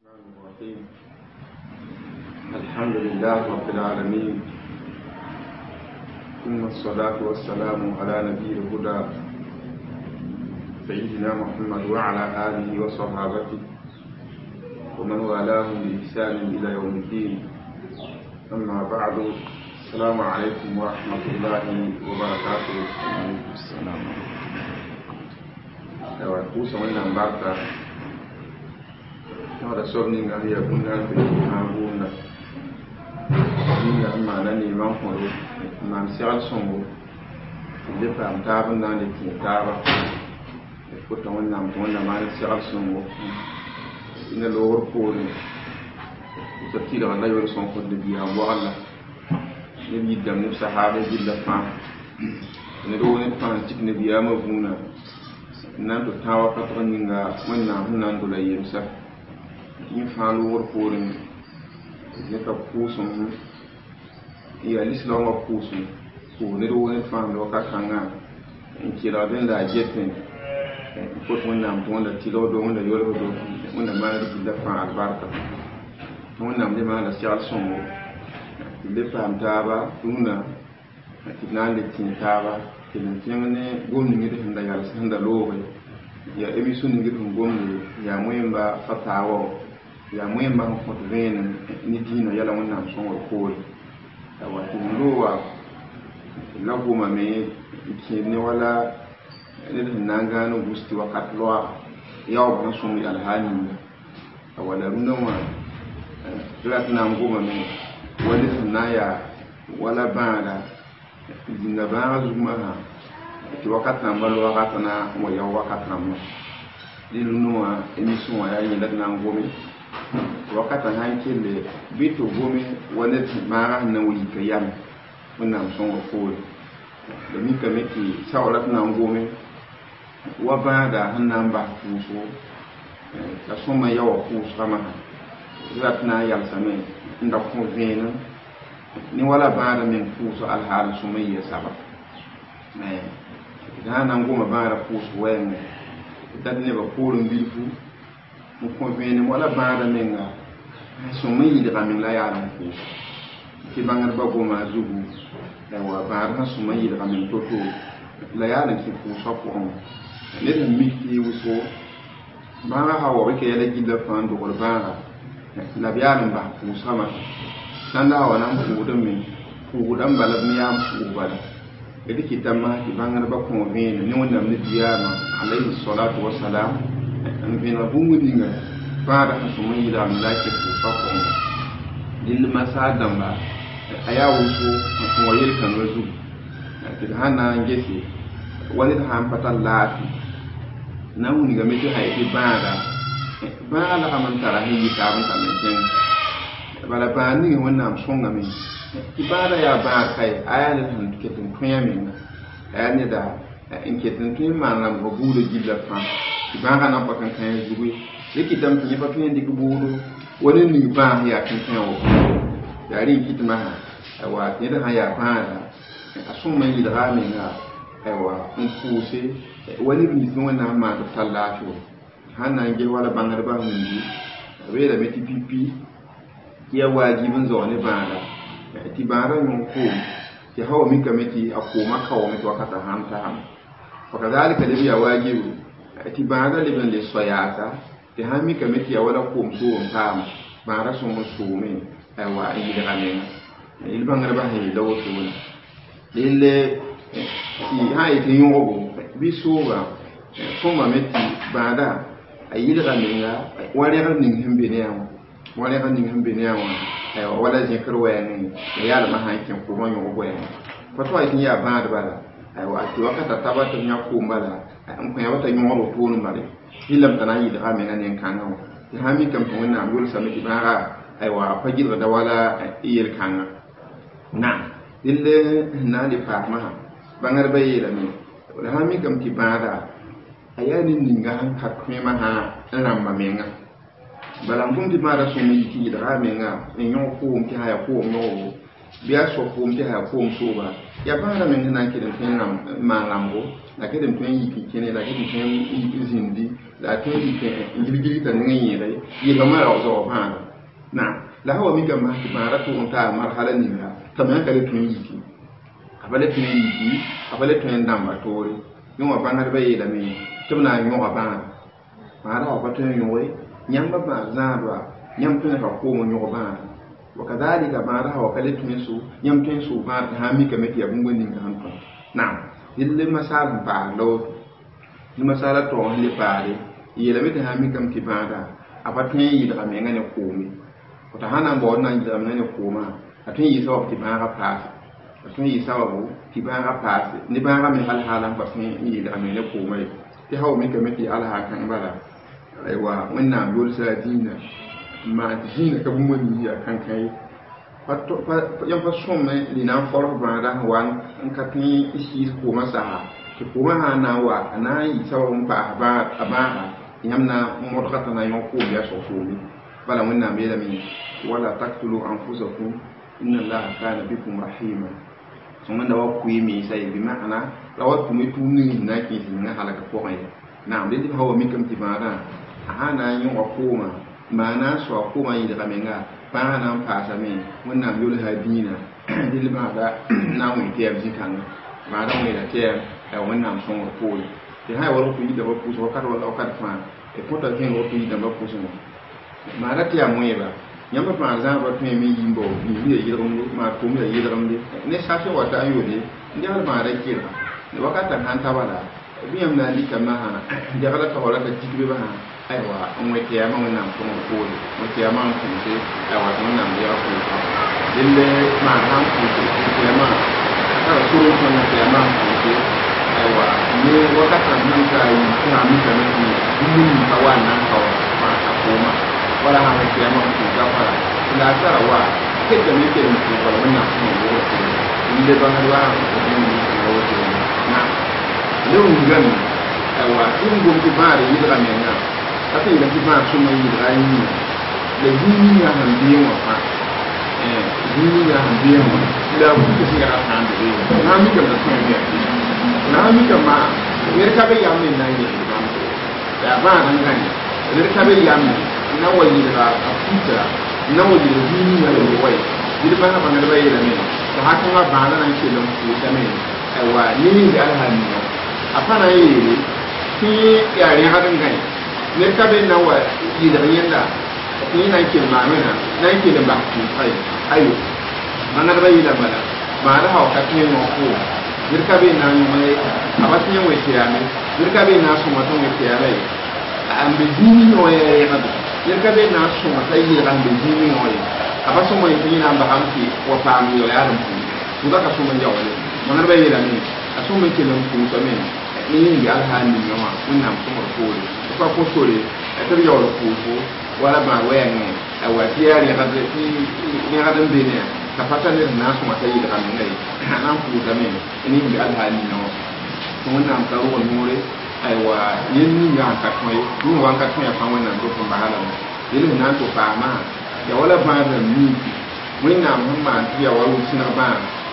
الرحيم. الحمد لله رب العالمين، ثم الصلاة والسلام على نبي الهدى سيدنا محمد وعلى آله وصحابته ومن والاهم بإحسان إلى يوم الدين. أما بعد، السلام عليكم ورحمة الله وبركاته. السلام عليكم. Nada sobni nga ya kunna bi hanguna ninga mana ni man ko man sial songo le pam taban na le ki taba ko to wannan man sial songo ina lor ko ni to tira na yo son ko de biya wala ne bi dam ni sahaba bi la fa ne do ne fa tik ne biya ma buna nan to tawa ka to ninga wannan hunan do la yemsa in faalu wor porin ne ka kusum ya lisla ma kusum ko ne do woni faalu ka kanga in kira den da jetin ko to nam to wanda tilo do wanda yoro do wanda ma da fa albarka wanda me ma da sial songo le pam taba tuna tinande tintaba tinne gomni ngi de yalla sanda lowe ya emission ngi dum gomni ya moyemba fatawo ya mwemba mfoto vene ni dino yala mwana msongo kore wa tunduwa laguma me kine wala ne nanga no gusti wakati loa yawo ban sumi alhani wala runwa latna nguma me wala sunaya wala bana dinga bana zuma ti wakati na mbalo wakati na mo yawo wakati na mo dilunwa emission ya yela na ngome wakata hankele bito gome wala mara na wuli kayam wannan son ko da mika miki sawalat na ngome wa bada hannan ba kuso da soma yawa kuso kama zatna yal same inda ko vena ni wala bada min kuso alhal sumayya saba da nan goma bada kuso wayan dan ne ba kurun bilfu mu ko vene wala baada menga so mai da min la yaran ku ki bangar ba goma zugu da wa baada so mai da min toto la yaran ki ku so ko on ne da miki wuso ba ha wa ke yala gida fan do ko baada la biyaran ba ku sama sanda wa nan ku da min ku dan balad mi yam ku bala da ki tamma ki bangar ba ko vene ne wannan ne biyama alayhi salatu wassalam an vina bumudinga fara hasuma yida amlake ko fako dil masadam ba aya wuso ko wayel kan wazu kida hana ngesi wani da han patallati na wuni ga meti hayti bala aman tara hi ta ban tan ken bala bani wannan songa min ibada ya ba kai aya ne han ketun kunya min aya ne da in ketun kin man lam go bude gilla fa ibanga na pakan kan zuwi likitam tinye pakan dik buru woni ni ba ya kan kan wo yari kitma wa ne da ya fara asuma yi da ramin ga aiwa in kuse wani bi sun wannan ma da sallatu hana ge wala bangar ba mun ji be da meti pipi ya wajibin zo ne ba da ti baran mun ko ki hawo min kameti akoma kawo meti wakata hanta fakadhalika da biya wajibu ti baada le ben le soyata te hami kameti ya wala ko mso ontam baara so mo sume aywa yi da gamen il bangar ba he dawo to wala lille ti hay te yogo bi soba ko ma meti baada ayi da gamen ga wale ga ning himbe ne yawo wale ga ning himbe ne yawo aywa wala je karwa ne ya ma hankin ko ma yogo ya ko to ay ya baada bala aywa ti wakata tabata nya ko mbala an ko yawata nyoro to no mare hilam tanayi da amena ne kanga ti hami kam to wannan gol samiti bara aiwa fajir da wala iyir kanga na dille na di fahma bangar bayi da mi wala hami kam ti bara ayani ninga han hakme ma ha ramba menga balam kum ti bara so mi ti da amenga nyo ko um ti haya ko no biya so kum te ha kum soba ya bara men nan ke den ram malamgo la ke den tun yi kene la ke den tun yi zindi la tun yi ke ngirgiri tan ngi yele yi ga ma zo ba na la hawa mi ga ma ki bara to ta marhala ni la tamen ka le tun yi ki abale tun yi ki abale tun ndamba tori ni wa banga ba yi da me tumna yo ba ma ra ba tun yo we nyamba ba za ba nyam tun ka ko mo yo ba وكذلك بعدها وكلت منسو يم تنسو بعد هامي كمتي أبون بنين كهانكم نعم اللي مسألة بعلو المسألة تون اللي بعدي يلمت هامي كم كبارا أبتني يدرا مينغا نقومي وتهانا بورنا يدرا مينغا نقوما أتني يسوع كبارا باس أتني يسوع كبارا باس نبارا من هالحالة بسني يدرا مينغا نقومي تهاو مين كمتي على هاكان بلا أيوة من نام يورسا دينا ma dina ka bumani ya kan kai pato yan fa somme dina foro banda wan an ka tin isi ko masa ki ko ma na wa ana yi sawon pa ba aba yamna mudghata na yon ko ya so fumi bala mun na mela min wala taqtulu anfusakum inna allaha kana bikum rahima sun da wa ku yi mi sai bi ma'ana lawa ku mi tuni na ki tin na halaka ko ai na din hawa mi kam ti bada ana yin wa kuma mana so ko mai da menga pa nan pa sa me wannan yul hadina dil ma da na mu ke abji kan ma da mu da ke wannan son ko te hay wala ku da ba ku so ka wala ka fa e ko ta ken ko da ba ku so ma da ta mu ba nyamba pa za ba me mi yimbo ni yi da ma ko mi yi da ramde ne sa so wata ayode ndi al ma da kira ne wakata han ta wala biyam na li kama ha da kala ka wala ka tikbe ba aiwa an wai kiyama wannan kuma kore wai kiyama an kunce aiwa wannan da ya kunce dille ma han kunce kiyama aka suru wannan kiyama kunce aiwa ne wakata nan ka yi kuma mi ka nan mun ka wannan ka ma ka koma wala ha kiyama kunce ka fara ila tarawa kike ne ke mu ko wannan kuma wote inde ba harwa ko mun yi wote na lewu ngan aiwa in gumti bare yi da menna tapi la ki ma suma yi da yi le dini ya han biye wa fa dini ya han biye wa la ku ke ya han de na mi ka da so ne na mi ka ma ne ka be ya min na yi ya ba nan gani ne ka be ya min na wani da afita na wani da dini ya da wai yi ba na bangare bai da ne to haka ma ba nan ke da ku da ne aiwa ni da alhani afana yi ki ya ne hadin gani ne ka be na wa yi da yanda ni na ke ma mena na ke da ba ku sai ayo manar bai da bala ma da hawa ka ke mo ko ne ka be na ni mai abatin yan wai ya ne ne ka be na so maton wai ya bai an be dini no ya ba ne ka be na so matai yi ran be dini no ya abaso mo yi na ba hamki wa fa mi yo ya ran ku da ka so man jawo ne manar bai da ni aso mo ke lan ku to me ni ya alhani no ma wannan kuma ko ko ko sore ta biyo ko wala ba wayan ne awatiya ne hadda fi ne hadan bene ka fata ne na su mata yi da kan ne nan ku da me ni bi alhali no to wannan ka ruwan more aiwa yin ya ka kai dun wan ka kai fa wannan do ko bahala yin na to fa ma ya wala ba da ni mun na mun ma ya walu sina ba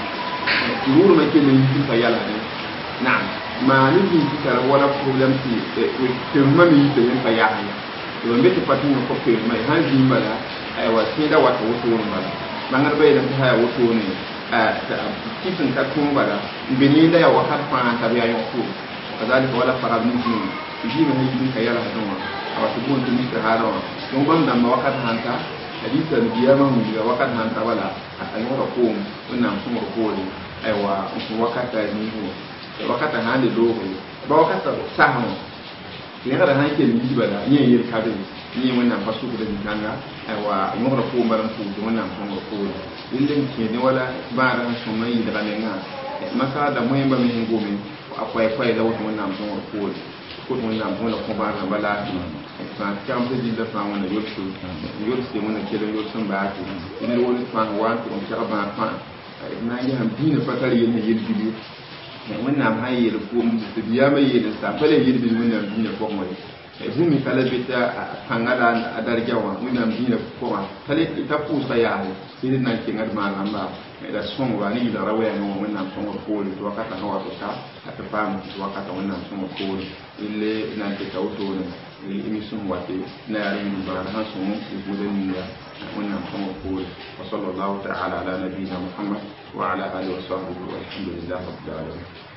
ruru mai ke ne yi fa yala ne na ma ni bi ka wala problem ti ke mami da yin fa ya to mbe pati no ko pe mai hanji mala ai wa sai da wata wato ne mala bangar bai da ta ya wato ne ta kifin ka tun bala bini da ya wakat fa ta biya yo ko kazalika wala farad muslim ji ne yi ka yala hadon wa to bon tumi ka harawa to ban da ma wakat hanta hadisa biya ma mu ga wakat hanta wala a kan wara ko wannan sun ko ne ai wa su wakata ni ko wakata hande do ba wakata sahan ne kada han ke ni bala yin yir kabe ni wannan fasu da dinanga aiwa ngora ko maran ku wannan ko ko indin ke ne wala ba ran so mai da menga masa da mai ba min gomi akwai kwai da wannan ko ko wannan ko ba na bala fa kam da din da fa wannan yosu yosu wannan ke da yosu ba ta ni wani fa wa ko ta ba fa na yi hamdina fatari yin yir bibi wannan hayyar ko mu da biya mai yin sa fale yin bin wannan duniya ko mai bumi kala bita pangala adarjawa wẽnnaam dĩinã pʋgã tale t'a pʋʋsga yaase sɩd na n kẽngd maan rãmba la sõngba ne yɩlgra wɛɛngẽ wã wẽnnaam sõngr poore tɩ wakata sã wa tota tɩ paam tɩ wakata wẽnnaam sõngr poore ile na n tɩ ta wotone émission wate na yaa rẽnd bãana sãn sõng tɩ bʋda ninga wẽnnaam sõngr poore wa sallallahu taala ala nabiyina muhammad wa ala alihi wa sahbihi walhamdulilah rabbil alamin